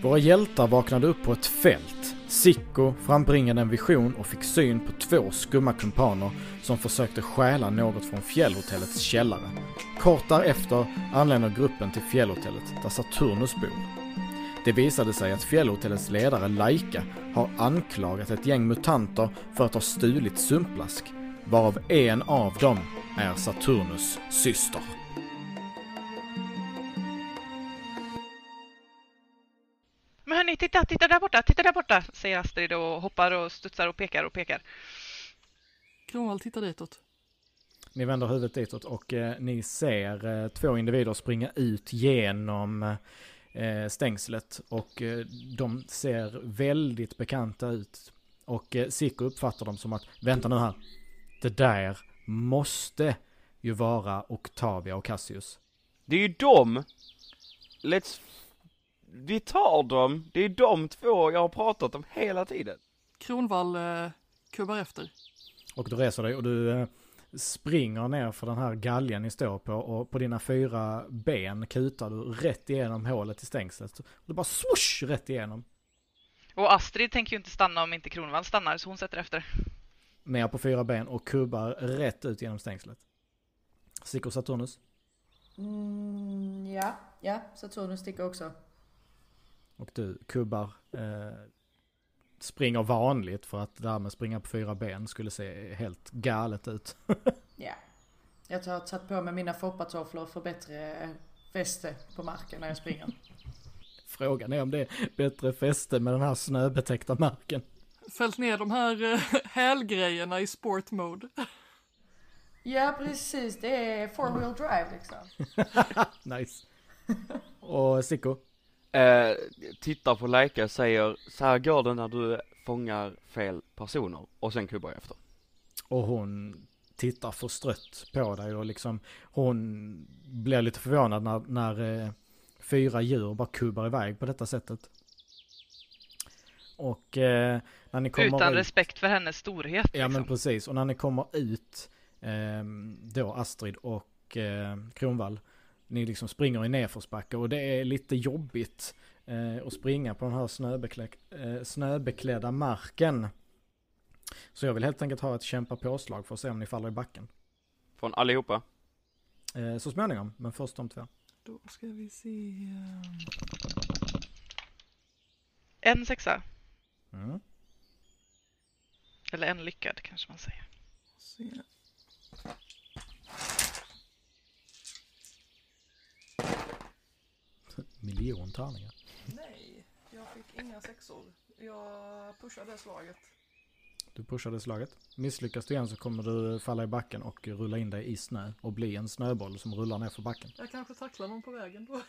Våra hjältar vaknade upp på ett fält. Sicko frambringade en vision och fick syn på 2 skumma kumpaner som försökte stjäla något från fjällhotellets källare. Kort därefter anländer gruppen till fjällhotellet där Saturnus bor. Det visade sig att fjällhotellets ledare Laika har anklagat ett gäng mutanter för att ha stulit sumpplask, varav en av dem är Saturnus syster. Men hörni, titta där borta, säger Astrid och hoppar och studsar och pekar. Kronvall tittar ditåt. Ni vänder huvudet ditåt och ni ser 2 individer springa ut genom stängslet och de ser väldigt bekanta ut. Och Sicko uppfattar dem som att, vänta nu här, det där måste ju vara Octavia och Cassius. Det är ju dem! Vi tar dem! Det är de 2 jag har pratat om hela tiden. Kronvall kubbar efter. Och du reser dig och du springer ner för den här galgen ni står på och på dina 4 ben kutar du rätt igenom hålet i stängslet. Och du bara swoosh rätt igenom. Och Astrid tänker ju inte stanna om inte Kronvall stannar, så hon sätter efter. Ner på 4 ben och kubbar rätt ut genom stängslet. Sicko Saturnus? Ja, Saturnus sticker också. Och du kubbar springer vanligt för att därmed springa på 4 ben skulle se helt galet ut. Ja. Jag har tagit på mig mina foppatofflor för bättre fäste på marken när jag springer. Frågan är om det är bättre fäste med den här snöbetäckta marken. Fällt ner de här hälgrejerna i sport mode. Ja, precis. Det är 4-wheel drive liksom. Nice. Och Sicko? Tittar på Laika och säger, så här går det när du fångar fel personer. Och sen kubbar jag efter. Och hon tittar förstrött på dig och liksom hon blir lite förvånad när 4 djur bara kubbar iväg på detta sättet. Och när ni kommer utan ut, respekt för hennes storhet. Ja, liksom. Men precis. Och när ni kommer ut då Astrid och Kronvall, ni liksom springer i nedförsbacke och det är lite jobbigt att springa på den här snöbeklädda marken. Så jag vill helt enkelt ha ett kämpa påslag för att se om ni faller i backen. Från allihopa? Så småningom, men först de 2. Då ska vi se. En 6. Mm. Eller en lyckad kanske man säger. Se. Miljon tärningar. Nej, jag fick inga 6:or. Jag pushade slaget. Du pushade slaget. Misslyckas du igen så kommer du falla i backen och rulla in dig i snö och bli en snöboll som rullar ner för backen. Jag kanske tacklar någon på vägen då.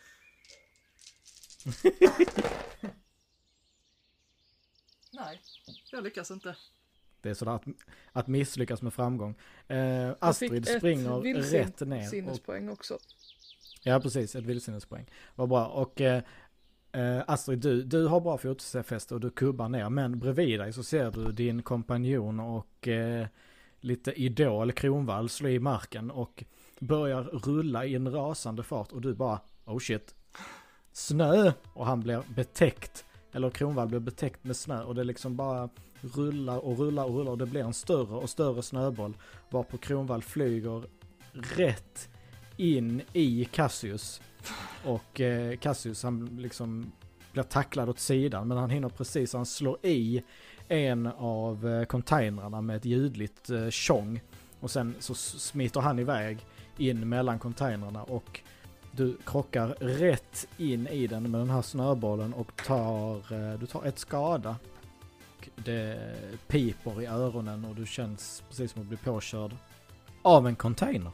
Nej, jag lyckas inte. Det är sådär att misslyckas med framgång. Astrid springer rätt ner. Sinnespoäng också. Ja, precis. Ett vildsinnespoäng. Vad bra. Och Astrid, du har bra fotfäste och du kubbar ner. Men bredvid dig så ser du din kompanjon och lite idol Kronvall slå i marken och börjar rulla i en rasande fart. Och du bara, oh shit, snö! Och han blir betäckt. Eller Kronvall blir betäckt med snö. Och det liksom bara rullar och det blir en större och större snöboll. Varpå Kronvall flyger rätt in i Cassius. Och Cassius han liksom blir tacklad åt sidan. Men han hinner precis, han slår i en av containrarna med ett ljudligt tjong. Och sen så smiter han iväg in mellan containrarna och du krockar rätt in i den med den här snöbollen och du tar ett skada. Och det piper i öronen och du känns precis som att bli påkörd av en container.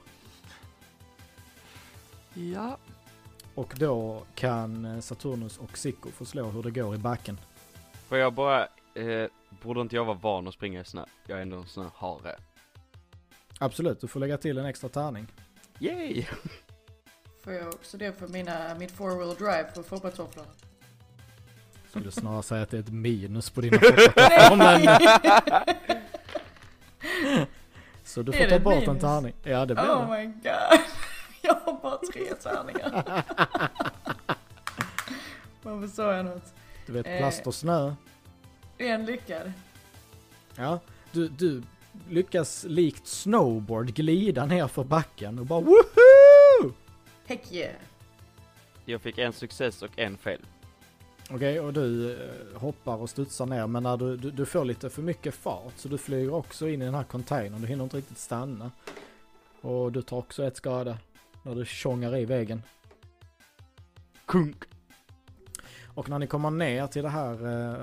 Ja. Och då kan Saturnus och Sicko få slå hur det går i backen. Får jag bara, borde inte jag vara van att springa i snö? Jag är ändå en snöhare. Absolut, du får lägga till en extra tärning. Yay! Får jag också det för mitt 4-wheel drive på foppatofflorna? Skulle snarare säga att det är ett minus på dina foppatofflor. Men... Så du får ta bort en tärning. Ja, det blir det. Oh my god. Jag har bara 3 tärningar. Varför sa jag något? Du vet, plast och snö. En lyckad. Ja, du lyckas likt snowboard glida ner för backen och bara woohoo! Heck yeah. Jag fick en success och en fel. Okej, och du hoppar och studsar ner, men när du får lite för mycket fart så du flyger också in i den här containern. Du hinner inte riktigt stanna. Och du tar också ett skada när du tjongar i väggen. Kunk! Och när ni kommer ner till det här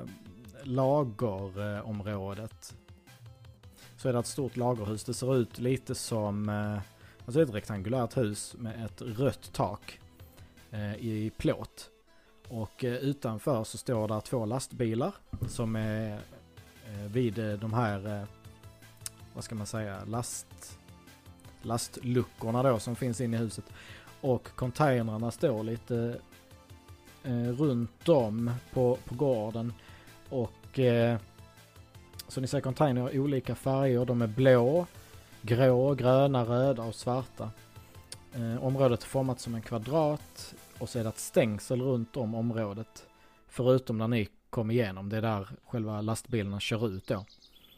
lagerområdet så är det ett stort lagerhus. Det ser ut lite som alltså ett rektangulärt hus med ett rött tak i plåt. Och utanför så står där 2 lastbilar som är vid de här, vad ska man säga, lastluckorna då som finns inne i huset. Och containrarna står lite runt om på gården. Och så ni ser containrar i olika färger. De är blå, grå, gröna, röda och svarta. Området är format som en kvadrat. Och så är det ett stängsel runt om området. Förutom när ni kom igenom. Det är där själva lastbilarna kör ut då.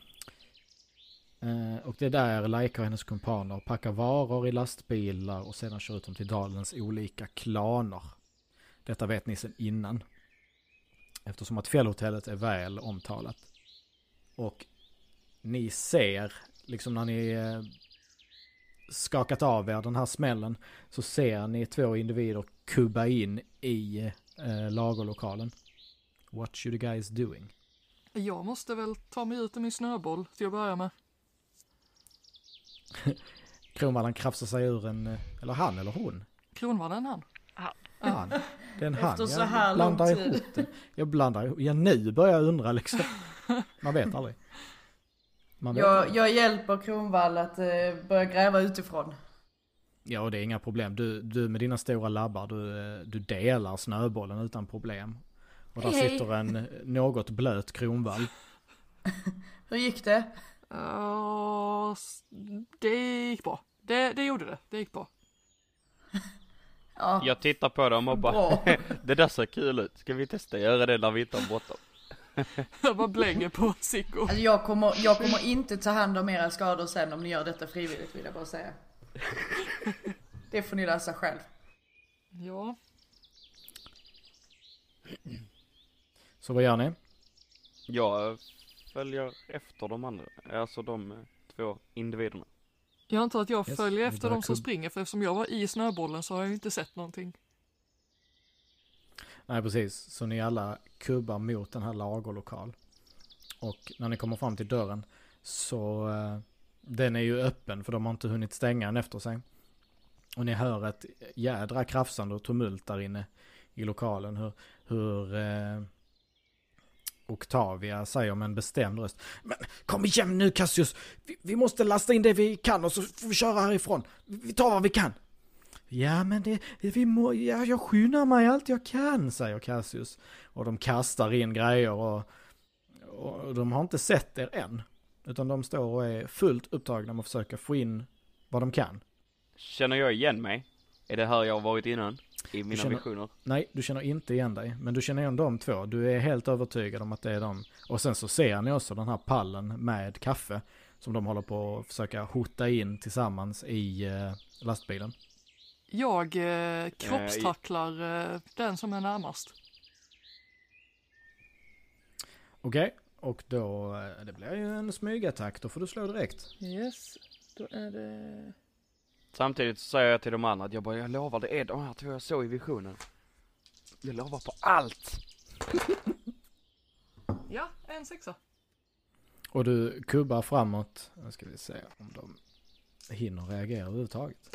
Och det är där Laika och hennes kumpaner packar varor i lastbilar. Och sedan kör ut dem till dalens olika klaner. Detta vet ni sedan innan. Eftersom att fjällhotellet är väl omtalat. Och ni ser, liksom när ni skakat av er den här smällen, så ser ni 2 individer kubba in i lagerlokalen. What should you guys doing? Jag måste väl ta mig ut i min snöboll till att börja med. Kronvallen krafsar sig ur en, eller han eller hon? Kronvallen han. Han. Det är en han. Efter så här lång tid. Jag blandar ihop. Ja, nu börjar jag undra liksom. Man vet aldrig. Jag hjälper Kronvall att börja gräva utifrån. Ja, och det är inga problem. Du med dina stora labbar, du delar snöbollen utan problem. Och där sitter en något blöt Kronvall. Hur gick det? Det gick bra. Det gjorde det. Det gick bra. Ja. Jag tittar på dem och bara, det där ser kul ut. Ska vi testa göra det när vi inte har bråttom? Jag bara blänger på Sicko. Alltså jag kommer inte ta hand om era skador sen om ni gör detta frivilligt, vill jag bara säga. Det får ni läsa själv. Ja. Så vad gör ni? Jag följer efter de andra, alltså de 2 individerna. Jag antar att jag Yes, följer vi efter börjar de som springer, för eftersom jag var i snöbollen så har jag ju inte sett någonting. Nej, precis. Så ni alla kubbar mot den här lagerlokal. Och när ni kommer fram till dörren så den är ju öppen för de har inte hunnit stänga den efter sig. Och ni hör ett jädra krafsande och tumult där inne i lokalen. Hur Octavia säger med en bestämd röst: men kom igen nu Cassius, vi måste lasta in det vi kan och så får vi köra härifrån. Vi tar vad vi kan. Ja, men jag skyndar mig allt jag kan, säger Cassius. Och de kastar in grejer och de har inte sett er än. Utan de står och är fullt upptagna med att försöka få in vad de kan. Känner jag igen mig? Är det här jag har varit innan? I mina visioner? Nej, du känner inte igen dig. Men du känner igen de 2. Du är helt övertygad om att det är de. Och sen så ser ni också den här pallen med kaffe som de håller på att försöka hota in tillsammans i lastbilen. Jag kroppstacklar den som är närmast. Okej, och då det blir ju en smygattack. Då får du slå direkt. Yes, då är det... Samtidigt så säger jag till de andra att jag lovar, det är de här 2 jag såg i visionen. Jag lovar på allt. Ja, en 6. Och du kubbar framåt. Nu ska vi se om de hinner reagera överhuvudtaget.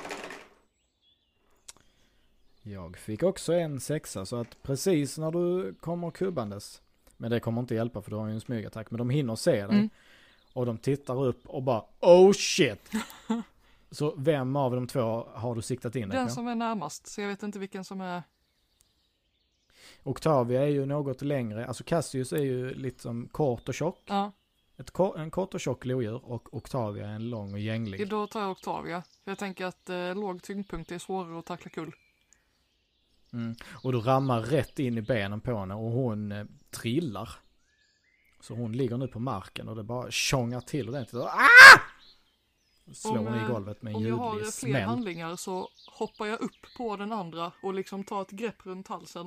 Jag fick också en 6, så att precis när du kommer kubbandes, men det kommer inte hjälpa för du har ju en smygattack, men de hinner se dig. Och de tittar upp och bara, oh shit! Så vem av de 2 har du siktat in dig Den på? som är närmast, så jag vet inte vilken som är... Octavia är ju något längre, alltså Cassius är ju lite som kort och tjock. Ja. En kort och tjock lodjur, och Octavia är en lång och gänglig. Då tar jag Octavia. Jag tänker att låg tyngdpunkt är svårare att tackla kull. Och du rammar rätt in i benen på henne och hon trillar. Så hon ligger nu på marken och det bara tjongar till ordentligt. Slår hon i golvet med en Om jag har ljudlig fler smäll. handlingar så hoppar jag upp på den andra och liksom tar ett grepp runt halsen.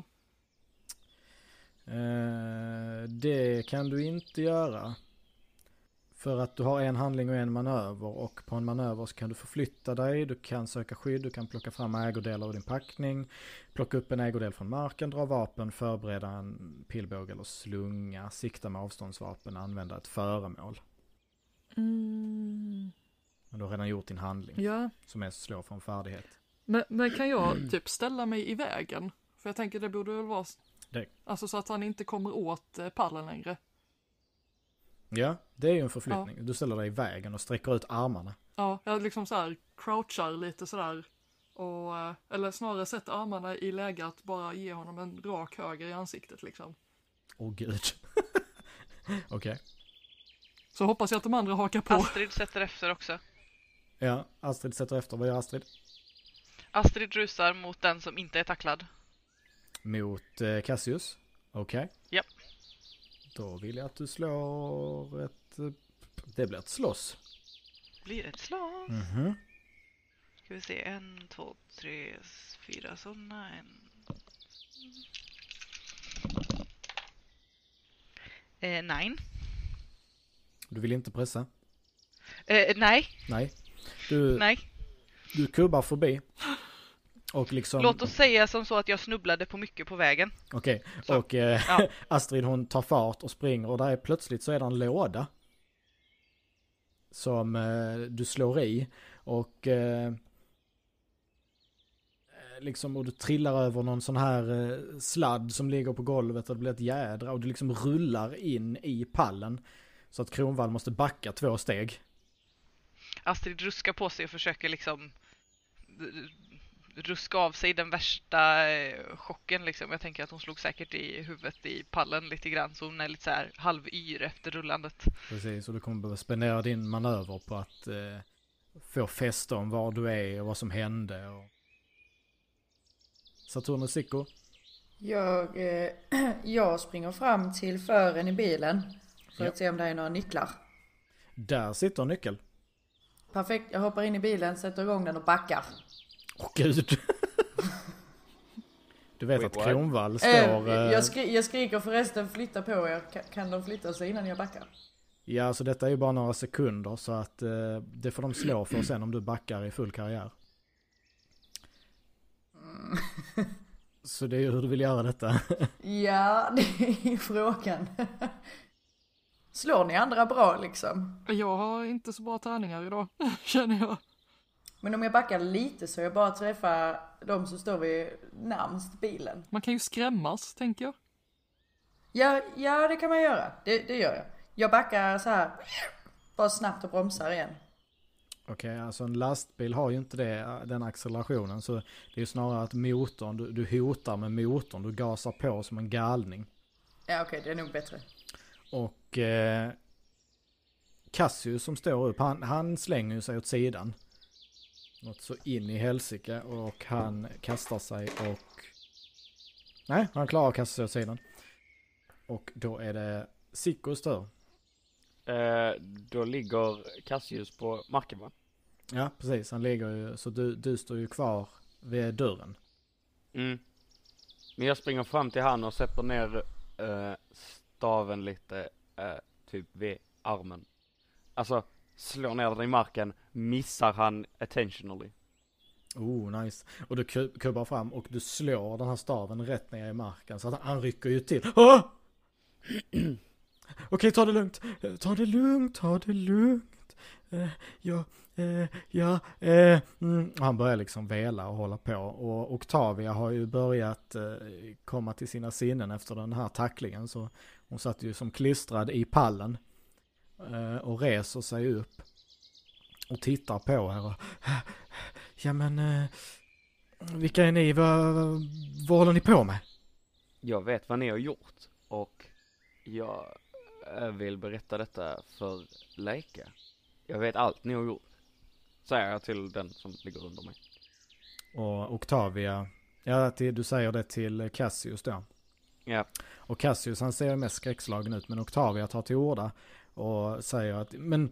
Det kan du inte göra. För att du har en handling och en manöver. Och på en manöver så kan du förflytta dig. Du kan söka skydd. Du kan plocka fram ägodelar ur din packning. Plocka upp en ägodel från marken. Dra vapen. Förbereda en pilbåge eller slunga. Sikta med avståndsvapen. Använda ett föremål. Men du har redan gjort din handling. Ja. Som är slå från färdighet. Men kan jag typ ställa mig i vägen? För jag tänker det borde väl vara... Det. Alltså så att han inte kommer åt pallen längre. Ja, det är ju en förflyttning. Ja. Du ställer dig i vägen och sträcker ut armarna. Ja, jag liksom så här crouchar lite sådär. Och, eller snarare sätter armarna i läge att bara ge honom en rak höger i ansiktet liksom. Åh gud. Okej. Så hoppas jag att de andra hakar på. Astrid sätter efter också. Ja, Astrid sätter efter. Vad gör Astrid? Astrid rusar mot den som inte är tacklad. Mot Cassius? Okej. Ja. Då vill jag att du slår ett... Det blir ett slåss. Blir ett slag. Mhm. Ska vi se, 1, 2, 3, 4 sådana. Nej. Du vill inte pressa? Nej. Nej. Nej. Du kubbar förbi. Och liksom... Låt oss säga som så att jag snubblade på mycket på vägen. Okej. Så. Och Ja. Astrid hon tar fart och springer och där är plötsligt så är det en låda. Som du slår i. Och liksom och du trillar över någon sån här sladd som ligger på golvet och det blir ett jädra och du liksom rullar in i pallen. Så att Kronvall måste backa 2 steg. Astrid ruskar på sig och försöker liksom ruska av sig den värsta chocken liksom. Jag tänker att hon slog säkert i huvudet i pallen lite grann så hon är lite så här halvyr efter rullandet. Precis, och du kommer behöva spendera din manöver på att få fäste om var du är och vad som hände. Och... Saturnus Sicko? Jag springer fram till fören i bilen för att se om det är några nycklar. Där sitter en nyckel. Perfekt, jag hoppar in i bilen, sätter igång den och backar. Åh gud. Du vet Wait, att Kronvall står... Jag skriker förresten flytta på er. Kan de flytta sig innan jag backar? Ja, så detta är ju bara några sekunder så att det får de slå för sen om du backar i full karriär. Så det är ju hur du vill göra detta. Ja, det är frågan. Slår ni andra bra liksom? Jag har inte så bra tärningar idag, känner jag. Men om jag backar lite så jag bara träffar de som står vid närmst bilen. Man kan ju skrämmas, tänker jag. Ja, det kan man göra. Det gör jag. Jag backar så här, bara snabbt och bromsar igen. Okej, alltså en lastbil har ju inte den accelerationen så det är ju snarare att motorn, du hotar med motorn, du gasar på som en galning. Ja, okej, det är nog bättre. Och Cassius som står upp, han slänger sig åt sidan. Något så in i helsike och han kastar sig och... Nej, han klarar att kasta sig åt sidan. Och då är det Sickos tur. Då ligger Cassius på marken, va? Ja, precis. Han ligger ju, så du står ju kvar vid dörren. Mm. Men jag springer fram till han och sätter ner staven lite typ vid armen. Alltså, slår ner den i marken, missar han attentionally. Oh, nice. Och du kubbar fram och du slår den här staven rätt ner i marken så att han rycker ju till. Okej, ta det lugnt. Ta det lugnt. Han börjar liksom vela och hålla på. Och Octavia har ju börjat komma till sina sinnen efter den här tacklingen. Så hon satt ju som klistrad i pallen. Och reser sig upp. Och tittar på här. Och, ja men, vilka är ni? Vad håller ni på med? Jag vet vad ni har gjort. Och jag vill berätta detta för Leica. Jag vet allt ni har gjort. Säger jag till den som ligger under mig. Och Octavia Ja, du säger det till Cassius då. Ja. Och Cassius han ser mest skräckslagen ut, men Octavia tar till orda och säger att men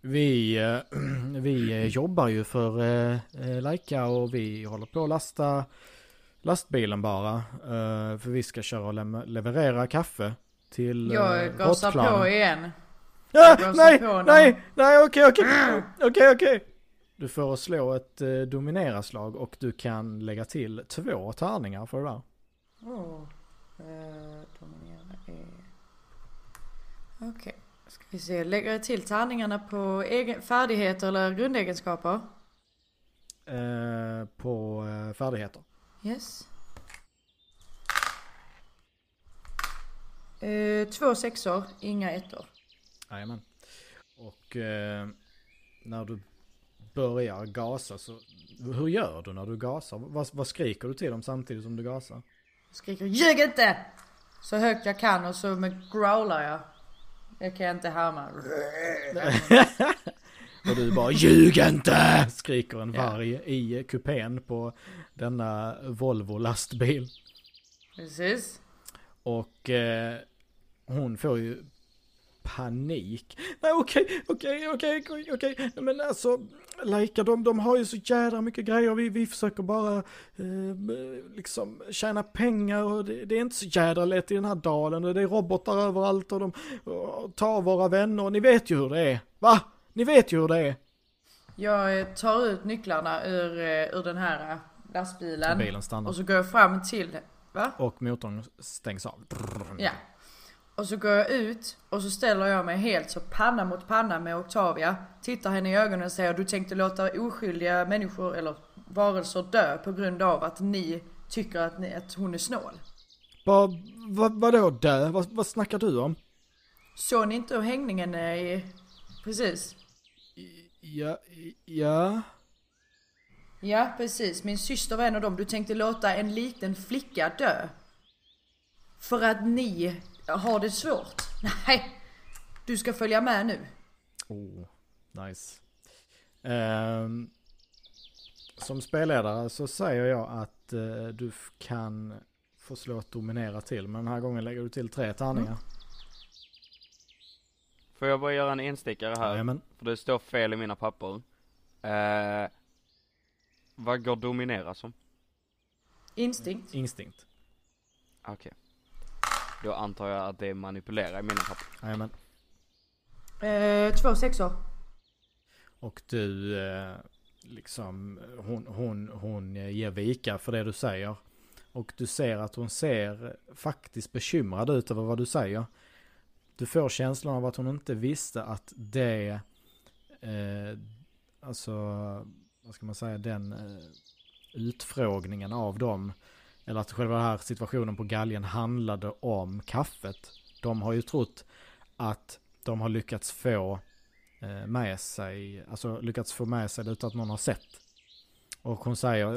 vi jobbar ju för Laika och vi håller på att lasta lastbilen bara. För vi ska köra och leverera kaffe till Jag gasar på igen. Nej, okej. Du får slå ett domineraslag och du kan lägga till 2 tärningar för det där. Dominera är... Okej. Ska vi se. Lägger jag till tärningarna på färdigheter eller grundegenskaper? På färdigheter. Yes. 2 sexor, inga ettor. Jajamän. Och när du börjar gasa så... Hur gör du när du gasar? Vad skriker du till dem samtidigt som du gasar? Jag skriker ljug inte! Så högt jag kan och så growlar jag. Jag kan inte härma. Och du bara ljug inte! Skriker en varg i kupén på denna Volvo lastbil. Precis. Och hon får ju panik. Nej, okej. Men alltså, Laika, de har ju så jävla mycket grejer. Vi försöker bara liksom tjäna pengar och det är inte så jävla lätt i den här dalen. Det är robotar överallt och de tar våra vänner. Ni vet ju hur det är. Va? Ni vet ju hur det är. Jag tar ut nycklarna ur den här lastbilen. Bilen stannar. Och så går jag fram till... Va? Och motorn stängs av. Ja. Och så går jag ut och så ställer jag mig helt så panna mot panna med Octavia. Tittar henne i ögonen och säger: du tänkte låta oskyldiga människor eller varelser dö på grund av att ni tycker att hon är snål. Vadå dö? Vad snackar du om? Såg ni inte hur hängningen är precis? Ja. Ja, precis. Min syster var en av dem. Du tänkte låta en liten flicka dö. För att ni har det svårt. Nej, du ska följa med nu. Oh, nice. Som spelledare så säger jag att du kan få slå att dominera till. Men den här gången lägger du till 3 tärningar. Får jag bara göra en instickare här? Jajamän. För det står fel i mina papper. Vad går dominera som? Instinkt. Okej. Då antar jag att det är manipulera i mina papper. Jajamän. 2 sexor. Och du liksom hon ger vika för det du säger. Och du ser att hon ser faktiskt bekymrad ut över vad du säger. Du får känslan av att hon inte visste att det alltså vad ska man säga, den utfrågningen av dem, eller att själva den här situationen på galgen handlade om kaffet. De har ju trott att de har lyckats få med sig, alltså lyckats få med sig det utan att någon har sett. Och hon säger,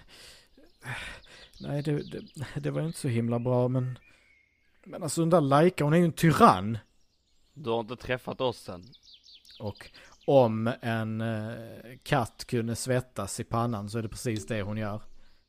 nej det var inte så himla bra, men alltså den där Laika, hon är ju en tyrann. Du har inte träffat oss än. Och om en katt kunde svettas i pannan så är det precis det hon gör.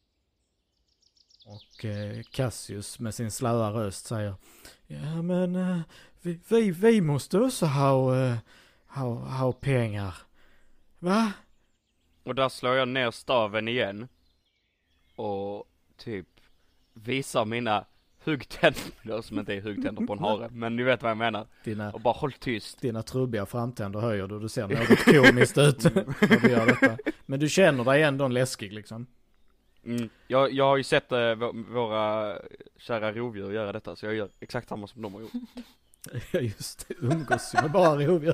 Och Cassius med sin slöa röst säger: ja men vi måste också ha pengar. Va? Och där slår jag ner staven igen. Och typ visar mina huggtänder, som inte är huggtänder på en hare, men ni vet vad jag menar. Och bara håll tyst. Dina trubbiga framtänder höjer du, du ser något komiskt ut när du gör detta. Men du känner dig ändå läskig liksom. Jag har ju sett våra kära rovdjur göra detta, så jag gör exakt samma som de har gjort. Ja just det, umgås ju med bara rovdjur.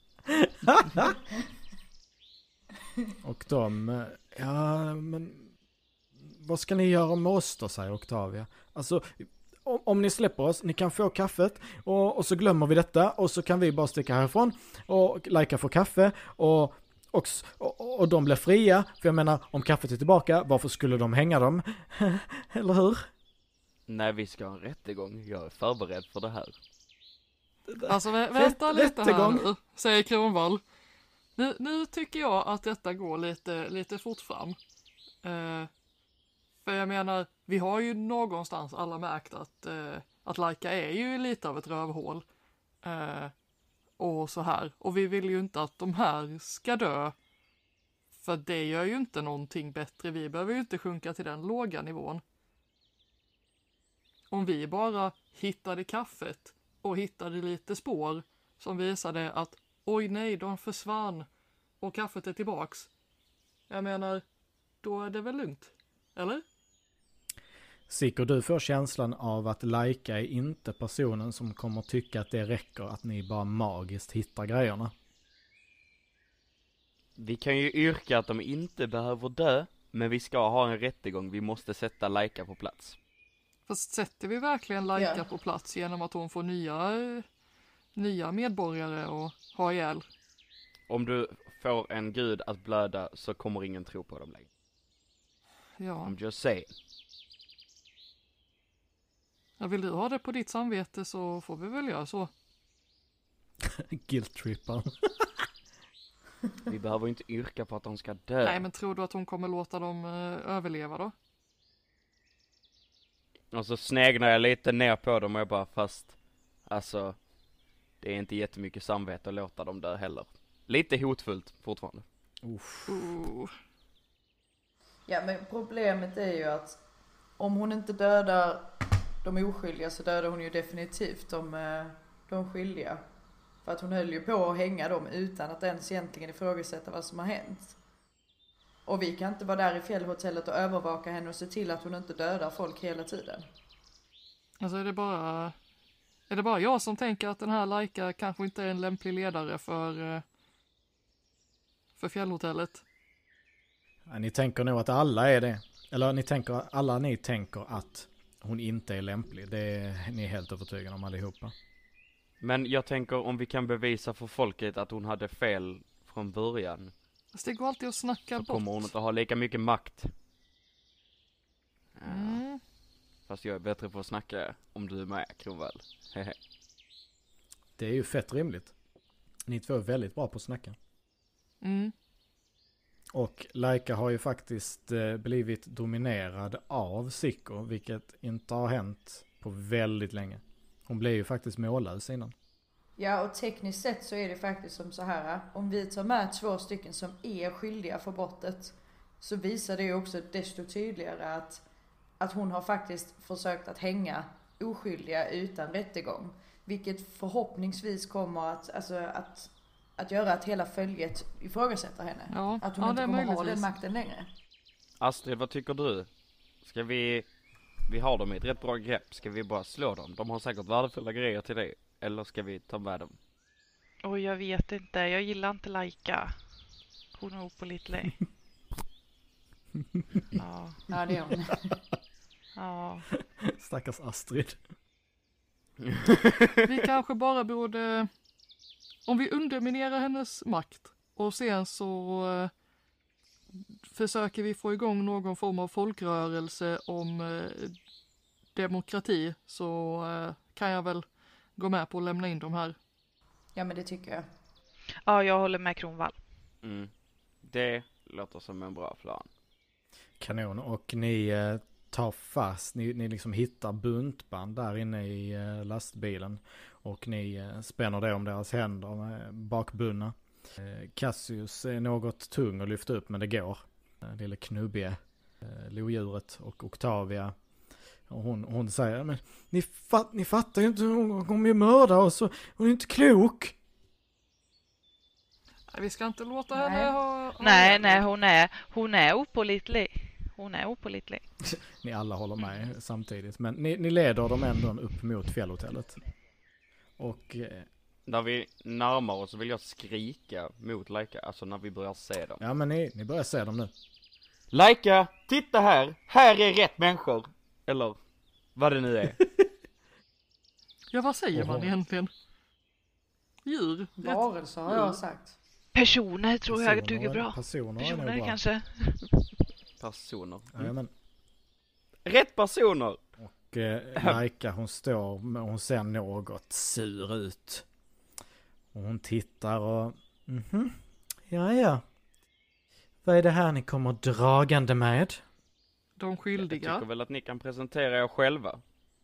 Och ja men vad ska ni göra med oss då, säger Octavia. Alltså om ni släpper oss, ni kan få kaffet och så glömmer vi detta och så kan vi bara sticka härifrån och Laika får kaffe och de blir fria. För jag menar, om kaffet är tillbaka, varför skulle de hänga dem? Eller hur? Nej, vi ska ha en rättegång. Jag är förberedd för det här. Alltså vänta lite här nu, säger Kronvall. Nu tycker jag att detta går lite fort fram. För jag menar, vi har ju någonstans alla märkt att Laika är ju lite av ett rövhål. Och så här. Och vi vill ju inte att de här ska dö. För det gör ju inte någonting bättre. Vi behöver ju inte sjunka till den låga nivån. Om vi bara hittade kaffet och hittade lite spår som visade att oj nej, de försvann och kaffet är tillbaks. Jag menar, då är det väl lugnt. Eller? Sicker, du får känslan av att Laika är inte personen som kommer tycka att det räcker att ni bara magiskt hittar grejerna. Vi kan ju yrka att de inte behöver dö, men vi ska ha en rättegång. Vi måste sätta Laika på plats. Fast sätter vi verkligen Laika på plats genom att hon får nya medborgare och ha ihjäl? Om du får en gud att blöda så kommer ingen tro på dem längre. Ja. I'm just saying. Ja, vill du ha det på ditt samvete så får vi väl göra så. Guilt-trippar. Vi behöver inte yrka på att de ska dö. Nej, men tror du att hon kommer låta dem överleva då? Och så snegnar jag lite ner på dem och jag bara, fast alltså, det är inte jättemycket samvete att låta dem dö heller. Lite hotfullt fortfarande. Ja, men problemet är ju att om hon inte dödar de oskyldiga så dödar hon ju definitivt de skyldiga. För att hon höll ju på att hänga dem utan att ens egentligen ifrågasätta vad som har hänt. Och vi kan inte vara där i fjällhotellet och övervaka henne och se till att hon inte dödar folk hela tiden. Alltså är det bara jag som tänker att den här Laika kanske inte är en lämplig ledare för fjällhotellet? Ja, ni tänker nog att alla är det. Eller ni tänker att hon inte är lämplig. Det är ni helt övertygade om allihopa. Men jag tänker om vi kan bevisa för folket att hon hade fel från början. Fast det går alltid att snacka så bort. kommer hon inte ha lika mycket makt. Fast jag är bättre på att snacka om du är med, Kronvall. Det är ju fett rimligt. Ni två är väldigt bra på att snacka. Och Laika har ju faktiskt blivit dominerad av Sico, vilket inte har hänt på väldigt länge. Hon blev ju faktiskt mållös innan. Ja, och tekniskt sett så är det faktiskt som så här. Om vi tar med 2 stycken som är skyldiga för brottet så visar det ju också desto tydligare att hon har faktiskt försökt att hänga oskyldiga utan rättegång. Vilket förhoppningsvis kommer att göra att hela följet ifrågasätter henne. Ja, att hon inte kommer ha den makten längre. Astrid, vad tycker du? Ska vi har dem i ett rätt bra grepp. Ska vi bara slå dem? De har säkert värdefulla grejer till dig. Eller ska vi ta med dem? Oj, jag vet inte. Jag gillar inte Laika. Hon är opålitlig. Ja. Ja, det är hon. Ja. Stackars Astrid. Vi kanske bara borde... Om vi underminerar hennes makt och sen så försöker vi få igång någon form av folkrörelse om demokrati så kan jag väl gå med på att lämna in dem här. Ja, men det tycker jag. Ja, jag håller med Kronvall. Det låter som en bra plan. Kanon. Och ni tar fast, ni liksom hittar buntband där inne i lastbilen. Och ni spänner det om deras händer bakbundna. Cassius är något tung att lyfta upp, men det går. Lille knubbige lodjuret och Octavia. Och hon säger, men ni fattar ju inte, hon kommer ju mörda oss och hon är inte klok. Nej, vi ska inte låta henne ha... Nej, hon är opålitlig. Hon är opålitlig. Ni alla håller med samtidigt. Men ni leder dem ändå upp mot fjällhotellet. Och... när vi närmar oss så vill jag skrika mot Laika. Alltså när vi börjar se dem. Ja, men ni börjar se dem nu. Laika, titta här! Här är rätt människor! Eller vad det nu är. Ja, vad säger man egentligen? Djur? Varelser har jag sagt. Personer tror jag duger bra. Personer bra. Kanske. Personer. Ja, men... Rätt personer! Och Laika, hon står och hon ser något sur ut. Och hon tittar och... Ja. Vad är det här ni kommer dragande med? de Jag skyldiga. tycker väl att ni kan presentera er själva.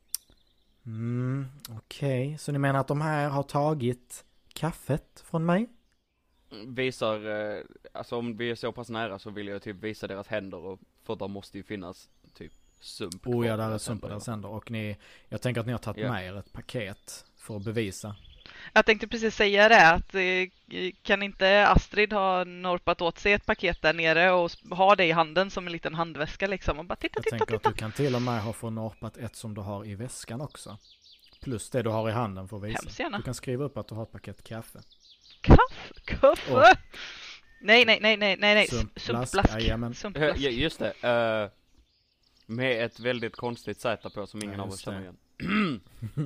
Okej. Så ni menar att de här har tagit kaffet från mig? Visar, alltså om vi är så pass nära så vill jag typ visa deras händer, och för de måste ju finnas typ sump kvar Oh ja, på där är deras sump på händer. deras händer. Och jag tänker att ni har tagit Ja. med er ett paket för att bevisa. Jag tänkte precis säga det, att kan inte Astrid ha norpat åt sig ett paket där nere och ha det i handen som en liten handväska liksom och bara titta, Jag titta, tänker att titta. du kan till och med ha förnorpat ett som du har i väskan också. Plus det du har i handen för att visa. Hemskt gärna. Du kan skriva upp att du har ett paket kaffe. Kaffe? Och- Nej. Sumpblask, jajamän. Sumpblask. Ja, just det. Med ett väldigt konstigt Z på som ingen Ja, av oss just känner det. igen.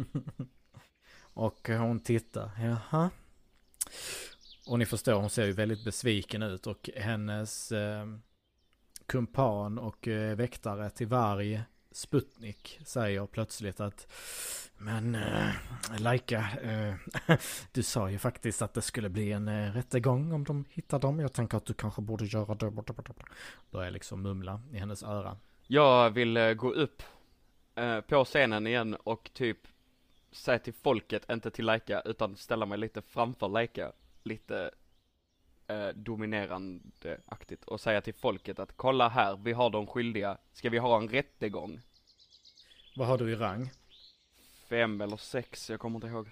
Och hon tittar. Jaha. Och ni förstår, hon ser ju väldigt besviken ut. Och hennes kumpan och väktare till varg, Sputnik, säger plötsligt att men Laika, du sa ju faktiskt att det skulle bli en rättegång om de hittar dem. Jag tänker att du kanske borde göra det. Börjar jag liksom mumla i hennes öra. Jag vill gå upp på scenen igen och typ säga till folket, inte till Laika, utan ställa mig lite framför Laika, lite dominerande-aktigt, och säga till folket att kolla här, vi har de skyldiga, ska vi ha en rättegång? Vad har du i rang? 5 eller 6, jag kommer inte ihåg.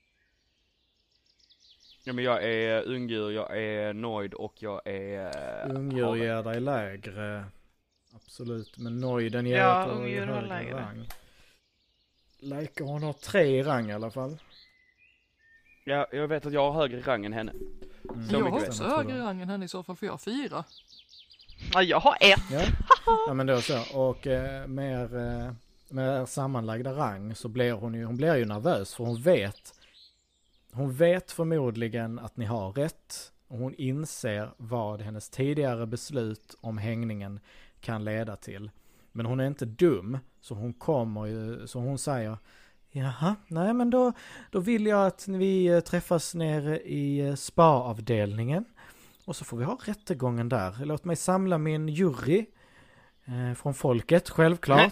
Ja, men jag är ungdjur, jag är nöjd och jag är... Ungdjur ger dig lägre. Absolut, men nöjden ger Ja, dig ungdjur har högre lägre. rang. Laika, hon har 3 i rang i alla fall. Ja, jag vet att jag har högre rang än henne. Mm, Så Jag mycket har vet också jag, tror högre jag. rang än henne i så fall, för jag har 4. Ja, jag har ett. Ja. Ja, men då så. Och med sammanlagda rang så blir hon blir ju nervös, för hon vet förmodligen att ni har rätt, och hon inser vad hennes tidigare beslut om hängningen kan leda till. Men hon är inte dum, så hon säger jaha, nej men då vill jag att vi träffas nere i spa-avdelningen. Och så får vi ha rättegången där. Låt mig samla min jury från folket, självklart.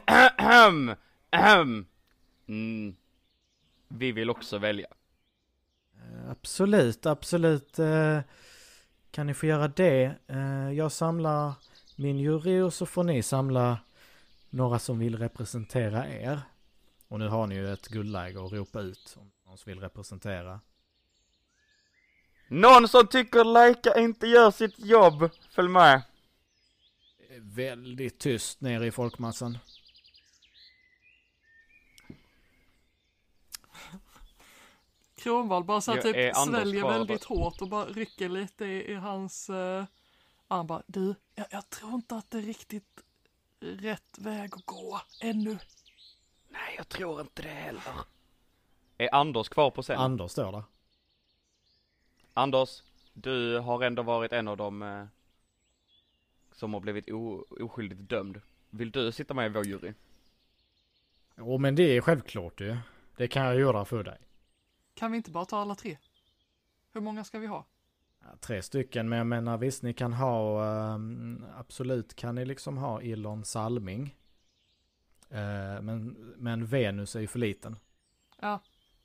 Vi vill också välja. Absolut. Kan ni få göra det? Jag samlar min jury och så får ni samla några som vill representera er. Och nu har ni ju ett guldläge att ropa ut om någon som vill representera. Någon som tycker Laika inte gör sitt jobb, följ med. Väldigt tyst nere i folkmassan. Kronvall bara så här, Jag typ är Anders sväljer kvar, väldigt hårt och bara rycker lite i hans arm. Bara, du, jag tror inte att det är riktigt rätt väg att gå ännu. Nej, jag tror inte det heller. Är Anders kvar på scenen? Anders står där. Anders, du har ändå varit en av dem som har blivit oskyldigt dömd. Vill du sitta med i vår jury? Jo, men det är självklart ju. Det kan jag göra för dig. Kan vi inte bara ta alla 3? Hur många ska vi ha? Ja, 3 stycken, men jag menar visst, ni kan ha absolut kan ni liksom ha Ilon Salming. Men Venus är ju för liten. Ja,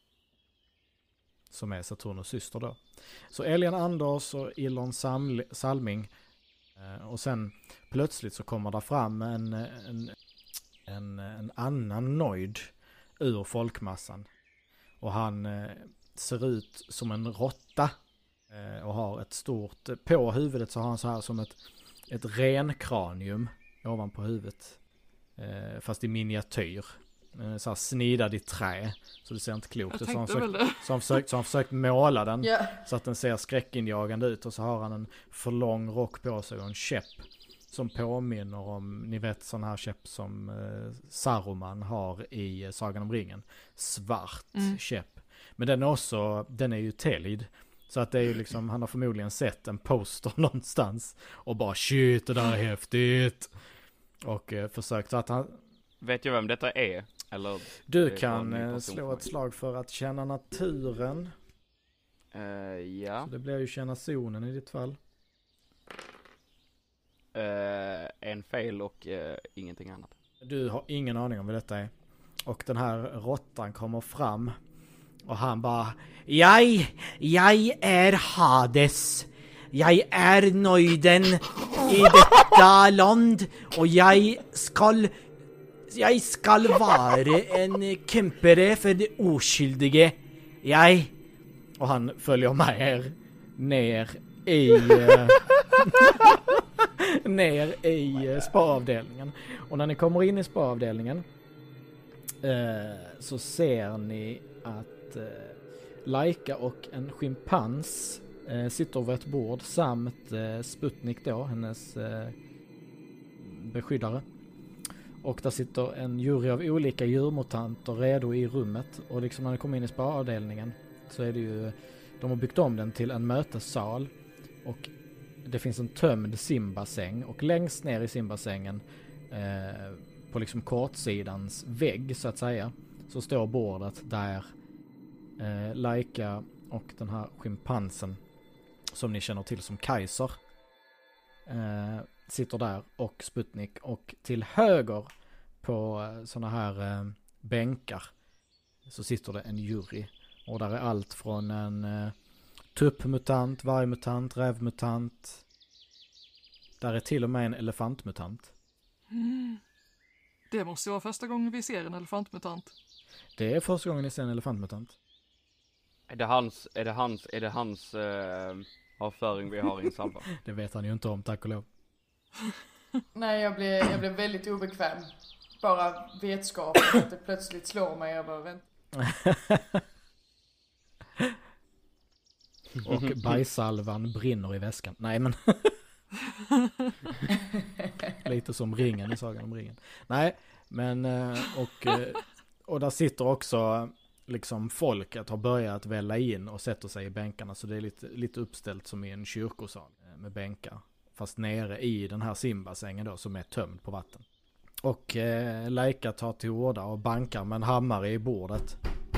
Som är Saturnus syster då. Så Elian Anders och Ilon Salming. Och sen plötsligt så kommer det fram en annan nöjd ur folkmassan. Och han ser ut som en råtta. Och har ett stort, på huvudet så har han så här som ett renkranium ovanpå huvudet. Fast i miniatyr. Så här snidad i trä. Så det ser inte klokt jag ut. tänkte väl det. Så han försökt måla den. Ja. Så att den ser skräckinjagande ut. Och så har han en för lång rock på sig och en käpp. Som påminner om, ni vet sån här käpp som Saruman har i Sagan om ringen. Svart käpp. Men den är ju Telid. Så att det är ju liksom, han har förmodligen sett en poster någonstans. Och bara shit, det där är häftigt. Och försökt så att han... Vet jag vem detta är? Eller Du det var kan min person slå för ett mig. slag för att känna naturen. Ja. Så det blir ju känna zonen i ditt fall. en fail och ingenting annat. Du har ingen aning om vad detta är. Och den här råttan kommer fram. Och han bara: Jag är Hades. Jag är nöjden i detta land. Och jag skall vara en kämpare för det oskyldige. Och han följer med er ner i spaavdelningen. Och när ni kommer in i spaavdelningen så ser ni att Laika och en schimpans sitter över ett bord samt Sputnik då, hennes beskyddare. Och där sitter en jury av olika djurmutanter redo i rummet. Och liksom när ni kommer in i spaavdelningen så är det ju, de har byggt om den till en mötessal. Och det finns en tömd simbassäng. Och längst ner i simbassängen på liksom kortsidans vägg så att säga, så står bordet där Laika och den här schimpansen som ni känner till som Kaiser sitter där, och Sputnik, och till höger på såna här bänkar så sitter det en jury, och där är allt från en tuppmutant, vargmutant, rävmutant, där är till och med en elefantmutant. Det måste vara första gången vi ser en elefantmutant. Det är första gången ni ser en elefantmutant. Är det hans avföring vi har i en salva? Det vet han ju inte om, tack och lov. Nej, jag blev väldigt obekväm. Bara vetskapen att det plötsligt slår mig. Jag bara vänta. Och bajsalvan brinner i väskan. Nej, men lite som ringen i Sagan om ringen. Nej, men och där sitter också liksom folket har börjat välla in och sätter sig i bänkarna, så det är lite uppställt som i en kyrkosal med bänkar, fast nere i den här simbassängen då som är tömd på vatten. Och Laika tar till orda och bankar med en hammare i bordet.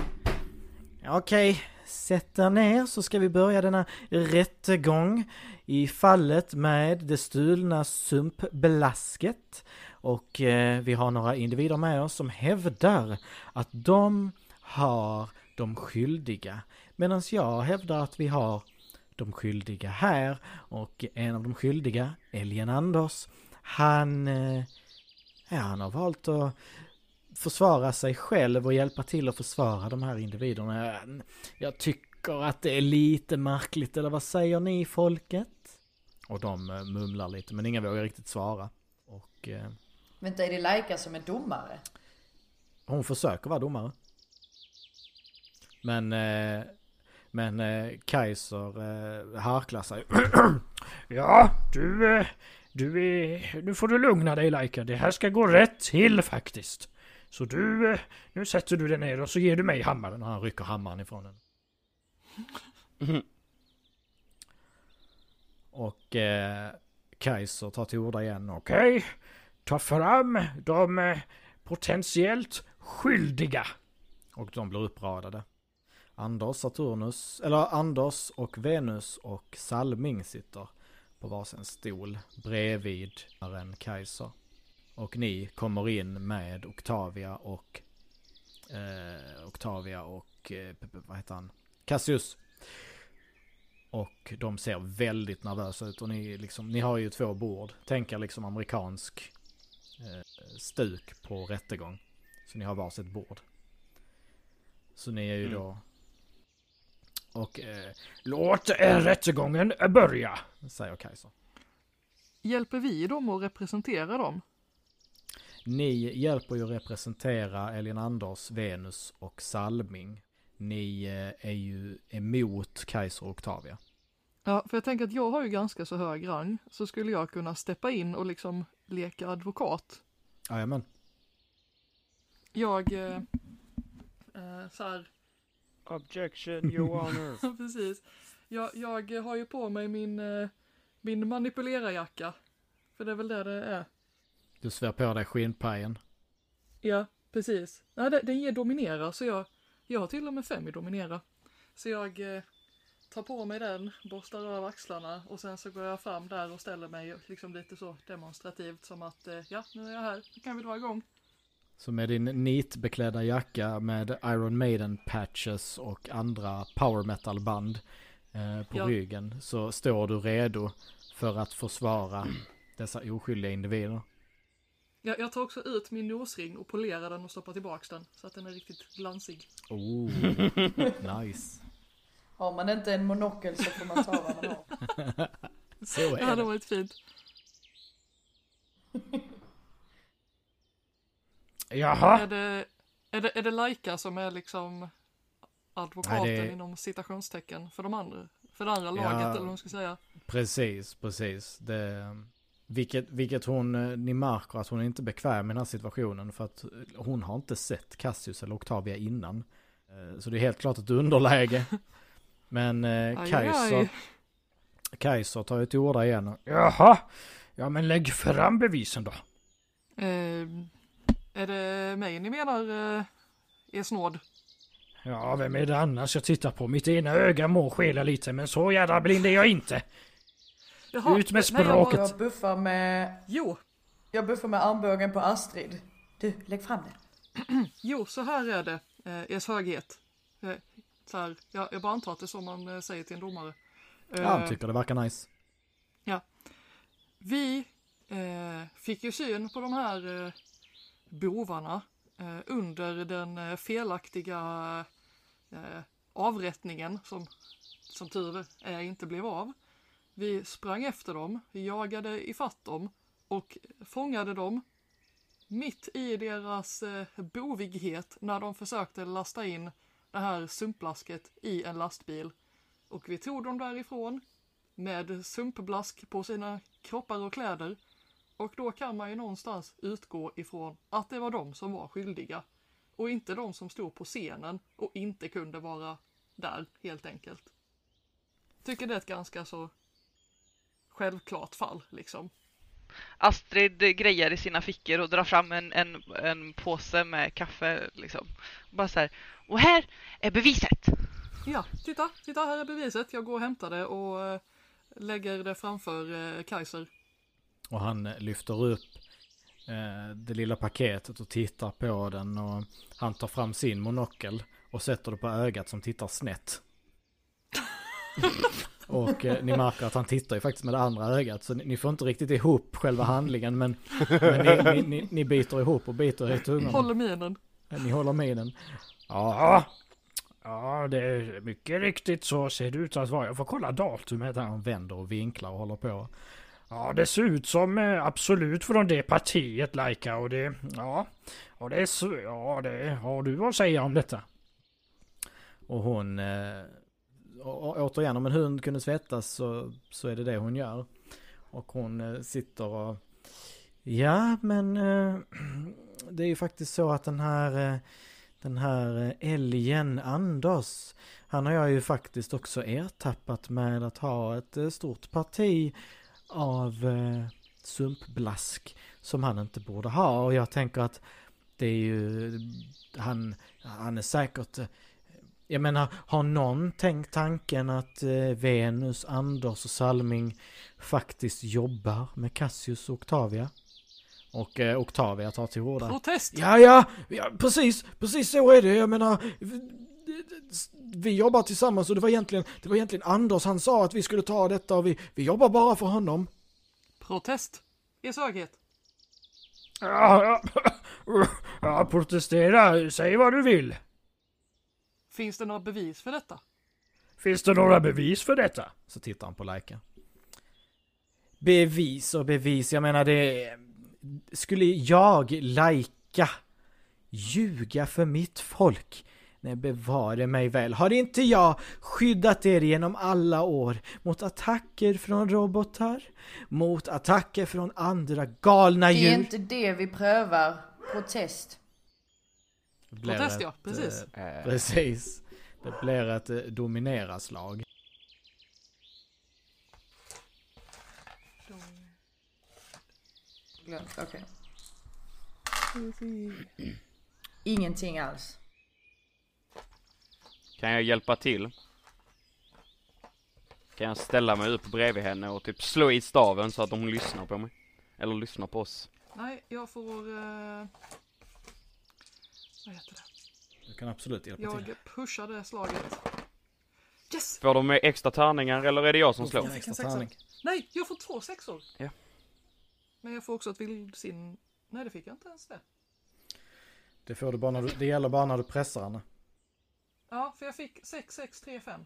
Okej, sätt er ner så ska vi börja denna rättegång i fallet med det stulna sumpblasket. Och vi har några individer med oss som hävdar att de har de skyldiga, medan jag hävdar att vi har de skyldiga här. Och en av de skyldiga, Elgen Anders, han har valt att försvara sig själv och hjälpa till att försvara de här individerna. Jag tycker att det är lite märkligt, eller vad säger ni, folket? Och de mumlar lite, men ingen vågar riktigt svara. Och Vänta, är det Laika som är domare? hon försöker vara domare. Men Kaiser harklar sig. Ja, nu får du lugna dig, Laika. Det här ska gå rätt till faktiskt. Så nu sätter du dig ner och så ger du mig hammaren. Och han rycker hammaren ifrån den. Och Kaiser tar till orda igen. Okej, ta fram de potentiellt skyldiga. Och de blir uppradade. Anders och Venus och Salming sitter på varsin stol bredvid en Kaiser. Och ni kommer in med Octavia och vad heter han? Cassius. Och de ser väldigt nervösa ut, och ni har ju 2 bord. Tänk er liksom amerikansk stuk på rättegång. Så ni har varsitt bord. Så ni är ju då. Och låt rättegången börja, säger Kaiser. Hjälper vi dem att representera dem? Ni hjälper ju representera Elgen Anders, Venus och Salming. Ni är ju emot Kaiser och Octavia. Ja, för jag tänker att jag har ju ganska så hög rang, så skulle jag kunna steppa in och liksom leka advokat. Jajamän. Jag så här. Objection, your honor. Precis. Jag har ju på mig min manipulerarjacka. För det är väl det är. Du svär på dig skinnpajen. Ja, precis. Ja, den ger dominera, så jag har till och med 5 i dominera. Så tar på mig den, borstar av axlarna och sen så går jag fram där och ställer mig liksom lite så demonstrativt som att ja, nu är jag här, nu kan vi dra igång. Så med din nitbeklädda jacka med Iron Maiden patches och andra power metal band på ryggen så står du redo för att försvara dessa oskyldiga individer. Jag tar också ut min nosring och polerar den och stoppar tillbaks den så att den är riktigt glansig. Oh, nice. Har man inte en monokel så får man ta vad man har. Så är Det hade det. varit fint. Jaha. Är det Laika som är liksom advokaten Nej, det- inom citationstecken för det andra laget eller vad man ska säga? Precis. Vilket ni märker att hon är inte bekväm med den här situationen för att hon har inte sett Cassius eller Octavia innan. Så det är helt klart ett underläge. Men Kaiser tar ju till orda igen. Jaha. Ja, men lägg fram bevisen då. Är det mig ni menar är snåd? Ja, vem är det annars jag tittar på? Mitt ena öga må skela lite, men så jävla blind är jag inte. Jaha, Ut med nej, språket. Jag buffar med armbågen på Astrid. Du, lägg fram den. Jo, så här är det, Ers höghet. Så här, jag bara antar att det är så man säger till en domare. Jag tycker det verkar nice. Vi fick ju syn på de här bovarna under den felaktiga avrättningen som tur är inte blev av. Vi sprang efter dem, vi jagade ifatt dem och fångade dem mitt i deras bovighet när de försökte lasta in det här sumpblasket i en lastbil. Och vi tog dem därifrån med sumpblask på sina kroppar och kläder. Och då kan man ju någonstans utgå ifrån att det var de som var skyldiga. Och inte de som stod på scenen och inte kunde vara där helt enkelt. Tycker det är ett ganska så självklart fall liksom. Astrid grejer i sina fickor och drar fram en påse med kaffe liksom. Bara så här. Och här är beviset. Ja, titta här är beviset. Jag går och hämtar det och lägger det framför Kaiser. Och han lyfter upp det lilla paketet och tittar på den och han tar fram sin monokel och sätter det på ögat som tittar snett. Och ni märker att han tittar ju faktiskt med det andra ögat så ni får inte riktigt ihop själva handlingen men ni biter ihop och biter i tungan. Håller minen. Ni håller minen. Ja, det är mycket riktigt så ser det ut att vara. Jag får kolla datumet här. Han vänder och vinklar och håller på. Ja, det ser ut som absolut från det partiet, Laika, och det, ja, och det är så, ja, det har du att säga om detta. Och hon, återigen, om en hund kunde svettas så är det hon gör. Och hon sitter och, ja men det är ju faktiskt så att den här älgen Anders, han har jag ju faktiskt också ertappat med att ha ett stort parti av sumpblask som han inte borde ha. Och jag tänker att det är ju, han är säkert, jag menar, har någon tänkt tanken att Venus, Anders och Salming faktiskt jobbar med Cassius och Octavia? Och Octavia tar till orda. Protest! Ja, precis så är det. Jag menar, vi jobbar tillsammans och det var egentligen Anders, han sa att vi skulle ta detta och vi jobbar bara för honom. Protest! Er svaghet. Ja, protestera, säg vad du vill. Finns det några bevis för detta? Finns det några bevis för detta? Så tittar han på Laika. Bevis, jag menar det. Skulle jag, Laika, ljuga för mitt folk? Nej, bevare mig väl. Har inte jag skyddat er genom alla år mot attacker från robotar? Mot attacker från andra galna djur? Det är inte det vi prövar. Protest. Protest, ja, precis. Precis. Det blir ett dominera-slag. Okej. Ingenting alls. Kan jag hjälpa till? kan jag ställa mig upp bredvid henne och typ slå i staven så att hon lyssnar på mig. Eller lyssnar på oss. Nej, jag får... vad heter det? Du kan absolut hjälpa till. Jag pushar det slaget. Yes! Får de med extra tärningar eller är det jag som slår? En extra tärning. Nej, jag får 2 sexor. Ja. Men jag får också ett vildsin... Nej, det fick jag inte ens det. Det får du bara när det gäller bara när du pressar henne. Ja, för jag fick 6, 6, 3, 5.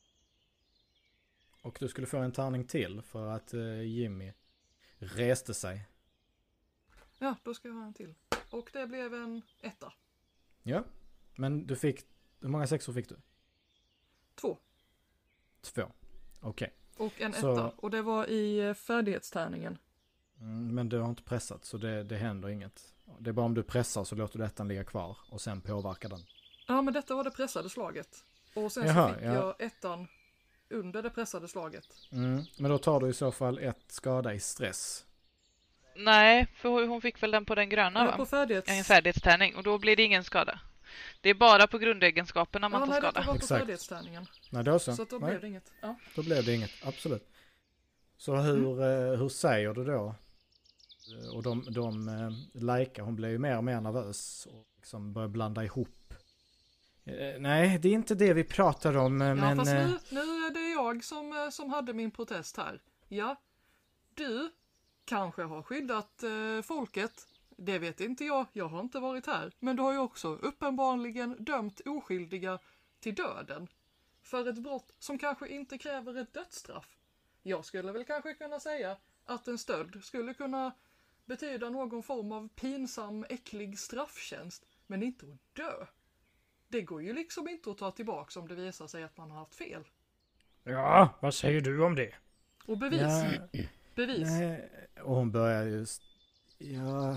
Och du skulle få en tärning till för att Jimmy reste sig. Ja, då ska jag ha en till. Och det blev en 1. Ja, men du fick... Hur många sexor fick du? 2. 2. Okej. Och en 1. Så- Och det var i färdighetstärningen. Men du har inte pressat så det händer inget. Det är bara om du pressar så låter du ettan ligga kvar och sen påverkar den. Ja, men detta var det pressade slaget. Och sen Jaha, så fick ja. jag 1 under det pressade slaget. Men då tar du i så fall 1 skada i stress. Nej, för hon fick väl den på den gröna På va? färdighets... En färdighetstärning och då blir det ingen skada. Det är bara på grundegenskaperna man tar nej, skada. detta var på Exakt. färdighetstärningen. Nej, då så. Så att då Nej, blev det inget. Ja. då blev det inget. Absolut. Så hur säger du då? Och de Laika, hon blev ju mer och mer nervös och liksom börjar blanda ihop. Nej, det är inte det vi pratar om, Ja, men... fast nu är det jag som hade min protest här. Ja, du kanske har skyddat folket. Det vet inte jag har inte varit här. Men du har ju också uppenbarligen dömt oskyldiga till döden. För ett brott som kanske inte kräver ett dödsstraff. Jag skulle väl kanske kunna säga att en stöld skulle kunna betyda någon form av pinsam, äcklig strafftjänst. Men inte att dö. Det går ju liksom inte att ta tillbaka om det visar sig att man har haft fel. Ja, vad säger du om det? Och bevis. Ja, Bevis. nej, och hon börjar just... Ja...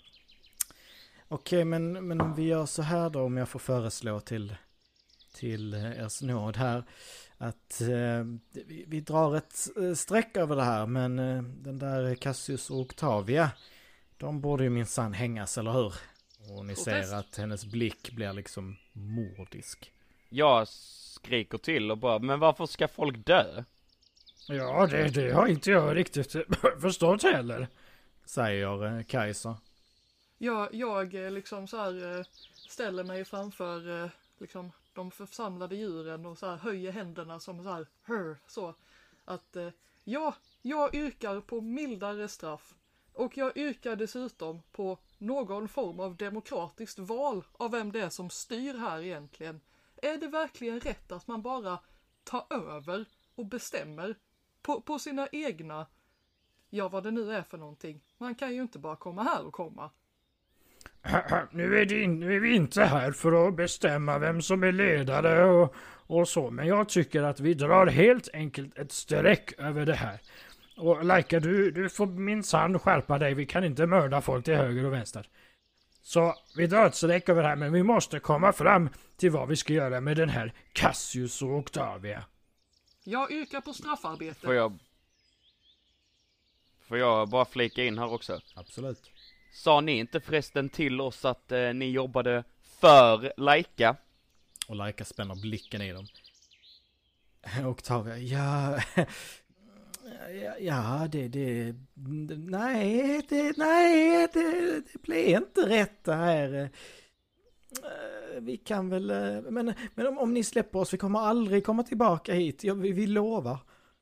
Okej, men om vi gör så här då, om jag får föreslå till ers nåd här, att vi drar ett streck över det här, men den där Cassius och Octavia, de borde ju minsann hängas, eller hur? Och ni ser att hennes blick blir liksom mordisk. Jag skriker till och bara, men varför ska folk dö? Ja, det har inte jag riktigt förstått heller. Säger Kaiser. Jag liksom så här ställer mig framför liksom de församlade djuren och så här höjer händerna som så här så att jag yrkar på mildare straff och jag yrkar dessutom på någon form av demokratiskt val av vem det är som styr här egentligen. Är det verkligen rätt att man bara tar över och bestämmer på sina egna, ja vad det nu är för någonting. Man kan ju inte bara komma här och komma. Nu är vi inte här för att bestämma vem som är ledare och så, men jag tycker att vi drar helt enkelt ett streck över det här. Och Laika, du får minsann skärpa dig, vi kan inte mörda folk till höger och vänster. Så vi drar ett streck över det här, men vi måste komma fram till vad vi ska göra med den här Cassius och Octavia. Jag yrkar på straffarbete. Får jag bara flika in här också? Absolut. Sa ni inte förresten till oss att ni jobbade för Laika? Och Laika spänner blicken i dem. Octavia, det blir inte rätt det här. Vi kan väl, men om ni släpper oss, vi kommer aldrig komma tillbaka hit. Vi lovar.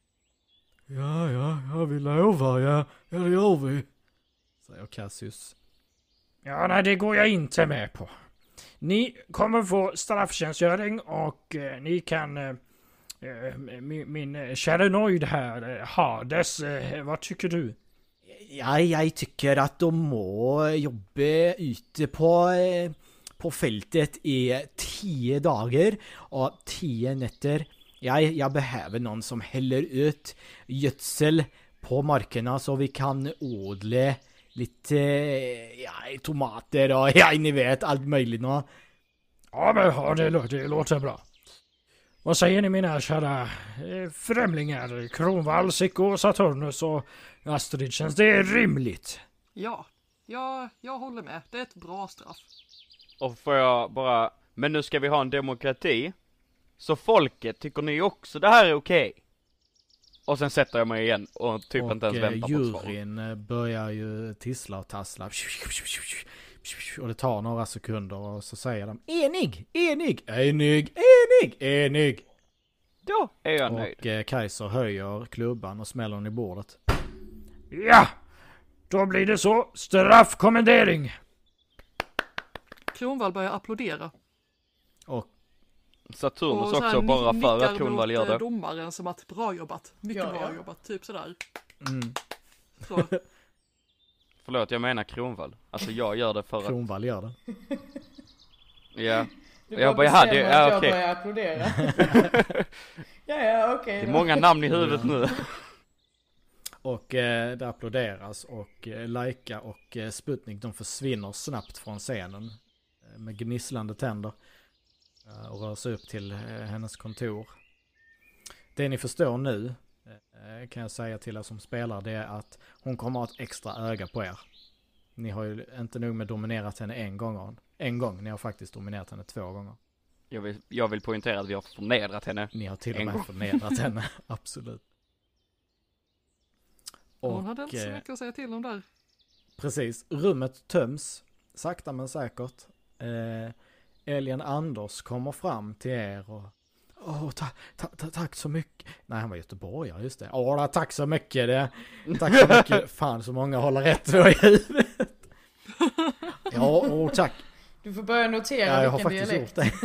Ja, vi lovar, ja det gör vi. Säger Cassius. Ja, nej, det går jag inte med på. Ni kommer få strafftjänstgöring och ni kan... min käranoid här, Hades, vad tycker du? Ja, jag tycker att de må jobba ute på fältet i 10 dagar och 10 nätter. Jag behöver någon som häller ut gödsel på markerna så vi kan odla lite tomater och ni vet allt möjligt nå. Ja, men det låter bra. Vad säger ni mina kära främlingar? Kronvall, Sicko, Saturnus och Astrid, känns det rimligt? Ja, jag håller med. Det är ett bra straff. Och får jag bara, men nu ska vi ha en demokrati. Så folket, tycker ni också det här är okej? Och sen sätter jag mig igen och typ inte ens väntar på ett svar. Juryn börjar ju tissla och tassla. Och det tar några sekunder och så säger de enig, enig, enig, enig, enig. Då är jag nöjd. Och Kaiser höjer klubban och smäller den i bordet. Ja, då blir det så. Straffkommendering. Kronvall börjar applådera. Och Saturnus så här också bara för att Kronvall nickar gör det. mot domaren som att bra jobbat. Mycket Ja, bra ja. jobbat. Typ sådär. mm, Så. Förlåt, jag menar Kronvall. Alltså jag gör det för att... Kronvall gör det. Ja. Du Jag bara bara, bestämmer ja, att jag okej. börjar applådera. ja, okej. Det är många namn i huvudet nu. Och det applåderas och Laika och Sputnik de försvinner snabbt från scenen med gnisslande tänder och rör sig upp till hennes kontor. Det ni förstår nu kan jag säga till er som spelar, det är att hon kommer att ha ett extra öga på er. Ni har ju inte nog med dominerat henne en gång, ni har faktiskt dominerat henne 2 gånger. Jag vill poängtera att vi har förnedrat henne. Ni har till och En med gång. förnedrat henne, absolut. Hon hade inte så mycket att säga till om där. Precis, rummet töms sakta men säkert. Alien Anders kommer fram till er och tack så mycket. Nej, han var göteborgare, just det. Tack så mycket. Tack så mycket. Fan, så många håller rätt då i huvudet. Ja, tack. Du får börja notera Ja, jag har vilken faktiskt dialekt.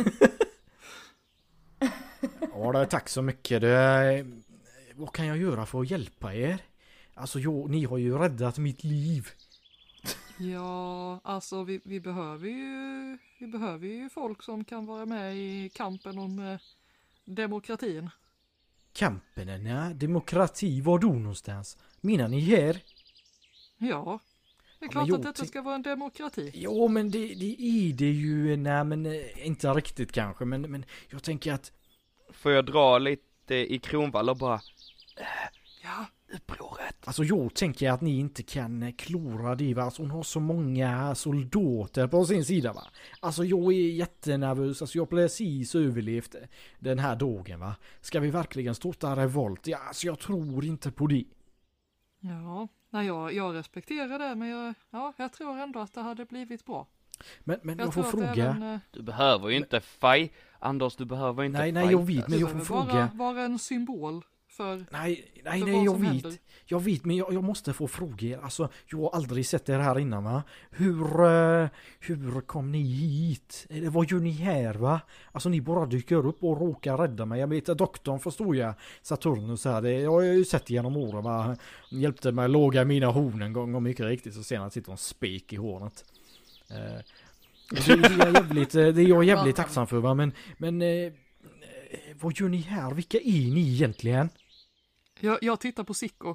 gjort det. Tack så mycket. Vad kan jag göra för att hjälpa er? Alltså, ni har ju räddat mitt liv. Ja, alltså vi behöver ju folk som kan vara med i kampen om demokratin. Kampen, ja. Demokrati, var då någonstans? Menar ni här? Ja, det är klart att detta ska vara en demokrati. Jo, men det är det ju. Nej, men inte riktigt kanske. Men jag tänker att... Får jag dra lite i Kronvall och bara... Ja, upproret. Alltså jag tänker att ni inte kan klora det, va? Alltså hon har så många soldater på sin sida, va? Alltså jag är jättenervös, alltså jag har precis överlevt den här dagen, va? Ska vi verkligen starta revolt? Ja, alltså jag tror inte på det. ja. Nej, jag respekterar det, men jag tror ändå att det hade blivit bra. Men jag får fråga. Du behöver ju inte Anders, du behöver inte Nej, jag vet, men det jag får behöver fråga. vara en symbol för Nej, vad jag vet, men jag måste få fråga er. Alltså, jag har aldrig sett er här innan, va? Hur kom ni hit? Eller vad gör ni här, va? Alltså, ni bara dyker upp och råkar rädda mig. Jag vet att doktorn förstod jag, Saturnus här. Jag har ju sett genom åren, va? Han hjälpte mig att låga mina horn en gång och mycket riktigt så senare sitter en spik i hornet. Det är jag jävligt tacksam för, va? Men vad gör ni här? Vilka är ni egentligen? Jag tittar på Sicko.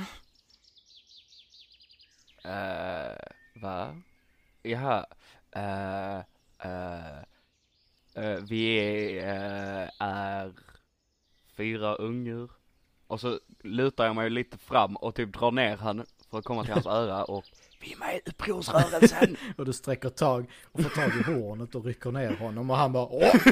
Va? Jaha. Vi är 4 ungar. Och så lutar jag mig lite fram och typ drar ner han för att komma till hans öra och vi är med i upprorsrörelsen. Och du sträcker tag och får tag i hornet och rycker ner honom och han bara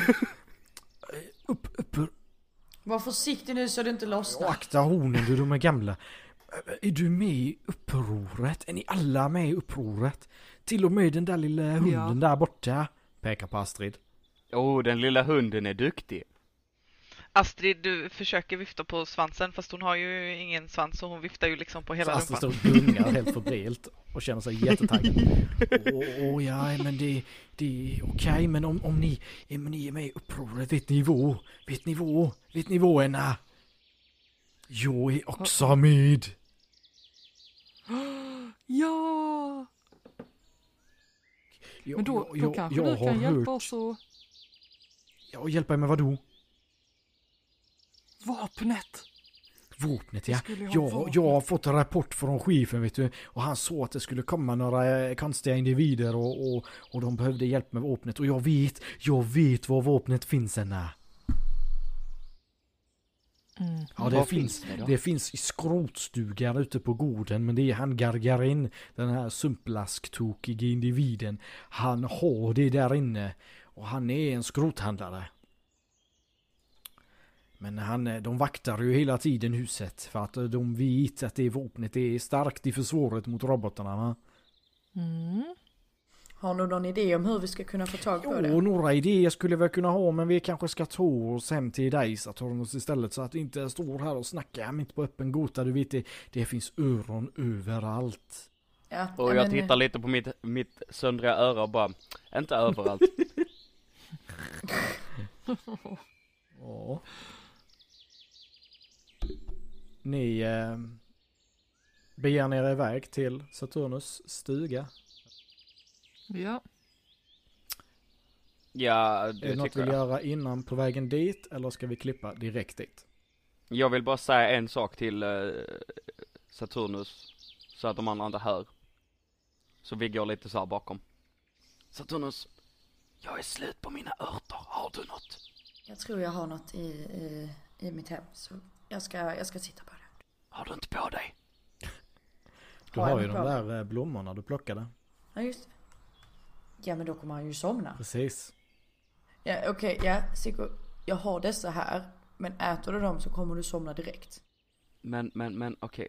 upp. Var försiktig nu så det inte lossnar. Akta hornen, du, de är gamla. Är du med i upproret? Är ni alla med i upproret? Till och med den där lilla hunden där borta. Pekar på Astrid. Den lilla hunden är duktig. Astrid, du försöker vifta på svansen fast hon har ju ingen svans så hon viftar ju liksom på hela så Astrid rumpan. står och gungar helt febrilt och känner sig jättetaggad. Ja, men det är okej, men om ni är med i upproret, vet nivåerna? Jag är också med. Ja! Men då kanske du kan hjälpa oss och... Ja, hjälpa med vad då? Vapnet, Ja. Jag har fått en rapport från chefen, vet du. Och han sa att det skulle komma några konstiga individer och de behövde hjälp med vapnet. Och jag vet var vapnet finns ännu. Ja, det finns i skrotstugan ute på gården, men det är han Gargarin, den här sumplasktokiga individen. Han har det där inne och han är en skrothandlare. Men de vaktar ju hela tiden huset för att de vet att det vapnet är starkt i försvaret mot robotarna, va? Har du någon idé om hur vi ska kunna få tag på det? Några idéer skulle vi kunna ha, men vi kanske ska ta oss hem till dig, Saturnus, istället, så att vi inte står här och snackar mitt på öppen gota. Du vet, det finns öron överallt. Ja, Och jag tittar lite på mitt söndriga öra och bara, inte överallt. Ja. Ni beger er iväg till Saturnus stuga. Ja. Ja, Är det något du vill göra innan på vägen dit, eller ska vi klippa direkt dit? Jag vill bara säga en sak till Saturnus, så att de andra inte hör. Så vi går lite så här bakom. Saturnus, jag är slut på mina örter. Har du något? Jag tror jag har något i mitt hem, så jag ska titta på det. Har du inte på dig? Du har ju de där blommorna du plockade. Ja, just det. Ja, men då kommer han ju somna. Precis. Ja, okej, ja, Siggo, jag har dessa här, men äter du dem så kommer du somna direkt. Men okej.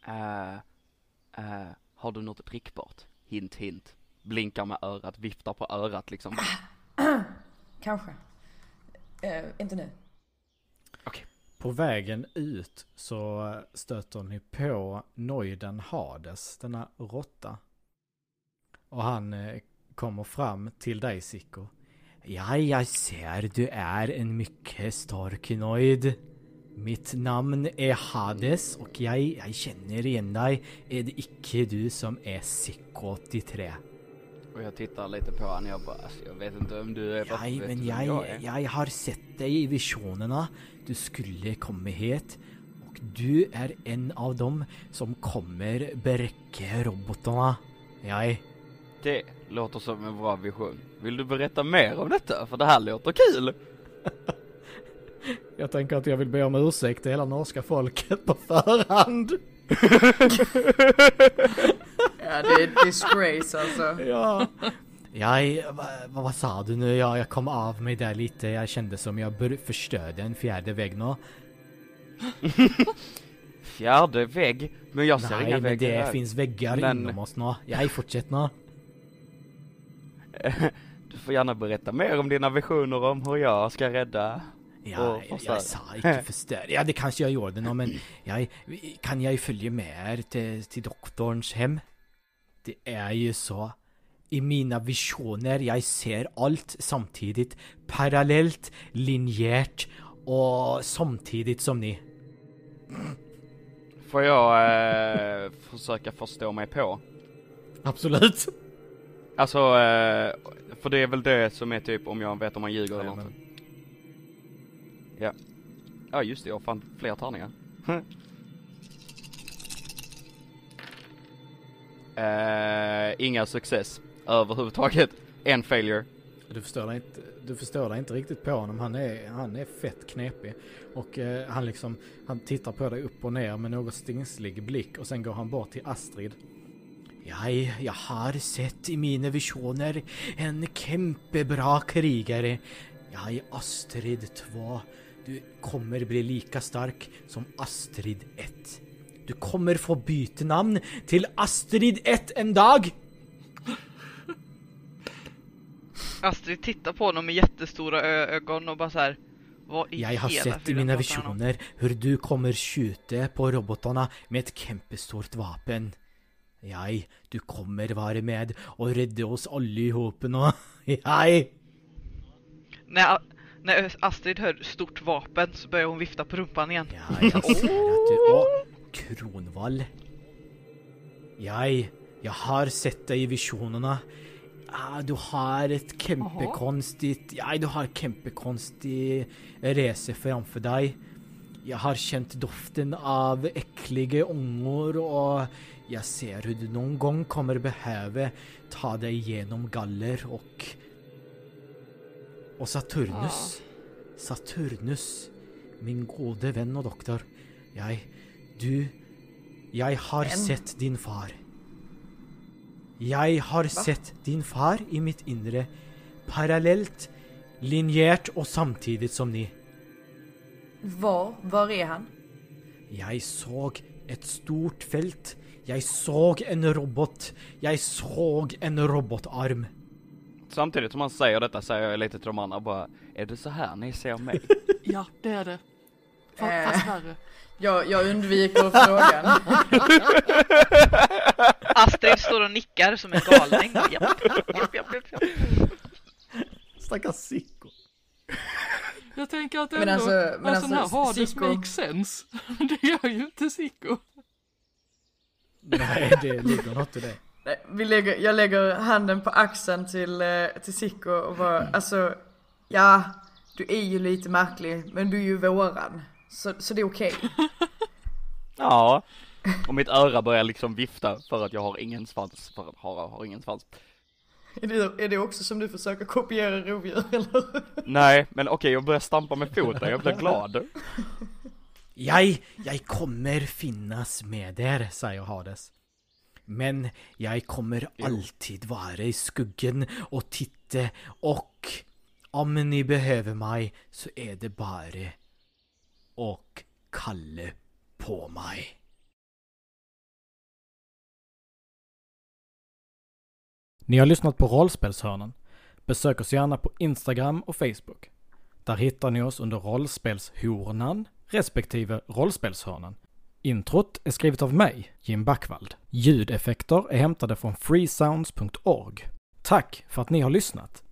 Har du något drickbart? Hint. Blinkar med örat, viftar på örat liksom. Kanske. Inte nu. Okej. På vägen ut så stöter ni på Noiden Hades, denna råtta. Och han kommer fram till dig, Sikko. Ja, jag ser du är en mycket stark Noid. Mitt namn är Hades och jag känner igen dig. Är det icke du som är Sikko 83? Och jag tittar lite på han och jag bara, alltså, jag vet inte om du är... Nej, men jag har sett dig i visionerna. Du skulle komma hit. Och du är en av dem som kommer bräcka robotarna. Det låter som en bra vision. Vill du berätta mer om detta? För det här låter kul. Jag tänker att jag vill be om ursäkt till hela norska folket på förhand. Ja, det är disgrace alltså. Ja. Vad sa du nu? Jag kom av mig där lite. Jag kände som jag förstörde en fjärde vägg nu. Fjärde vägg? Men jag ser inga väggar. Nej, men det här. finns väggar inom oss nu. Jag fortsätter nu. Du får gärna berätta mer om dina visioner om hur jag ska rädda. Ja, jag sa inte förstöra. Ja, det kanske jag gjorde nu, men kan jag följa med er till doktorns hem? Det är ju så. I mina visioner, jag ser allt samtidigt. Parallellt, linjärt och samtidigt som ni. Får jag försöka förstå mig på? Absolut. Alltså, för det är väl det som är typ om jag vet om man ljuger eller inte. Ja. Ja, just det, jag fann fler tärningar. Inga success överhuvudtaget. En failure. Du förstår dig inte riktigt på honom. Han är fett knepig. Och han tittar på dig upp och ner med något stingslig blick. Och sen går han bort till Astrid. Jag har sett i mina visioner en kämpebra krigare. Astrid 2. Du kommer bli lika stark som Astrid 1. Du kommer få byta namn till Astrid 1 en dag. Astrid tittar på honom med jättestora ögon och bara så här. Jag har sett i mina visioner hur du kommer skjuta på robotarna med ett kämpestort vapen. Du kommer vara med och rädda oss allihopa nu. När Astrid hör stort vapen så börjar hon vifta på rumpan igen. Jag ser att du... Kronvall. Jag har sett dig i visionerna. Du har ett kämpekonstigt... du har kämpekonstig resa framför dig. Jag har känt doften av äckliga ångor och jag ser hur du någon gång kommer behöva ta dig igenom galler och Saturnus, min gode vän och doktor. Jag har sett din far. Jag har sett din far i mitt inre. Parallellt, linjärt och samtidigt som ni. Var är han? Jag såg ett stort fält. Jag såg en robot. Jag såg en robotarm. Samtidigt som man säger detta säger jag lite till de andra bara, är det så här ni ser mig? Ja, det är det. Fast värre. Jag undviker frågan. Astrid står och nickar som en galning. Japp. Stackars Sicko. Jag tänker att Men ändå, alltså, sån här Hades Sicko- makes sense. Det gör ju inte Sicko. Nej, det ligger något i det. Nej, jag lägger handen på axeln till Sicko och bara, alltså, ja, du är ju lite märklig, men du är ju våran. Så det är okej. Ja, och mitt öra börjar liksom vifta för att jag har ingen svans, för att Hara har ingen svans. Är det också som du försöker kopiera rovdjur, eller? Nej, men okej, jag börjar stampa med foten, jag blir glad. Jag kommer finnas med er, säger Hades. Men jag kommer alltid vara i skuggen och titta, och om ni behöver mig så är det bara och kalla på mig. Ni har lyssnat på Rollspelshörnan. Besök oss gärna på Instagram och Facebook. Där hittar ni oss under Rollspelshornan respektive Rollspelshörnan. Introt är skrivet av mig, Jim Backvald. Ljudeffekter är hämtade från freesounds.org. Tack för att ni har lyssnat.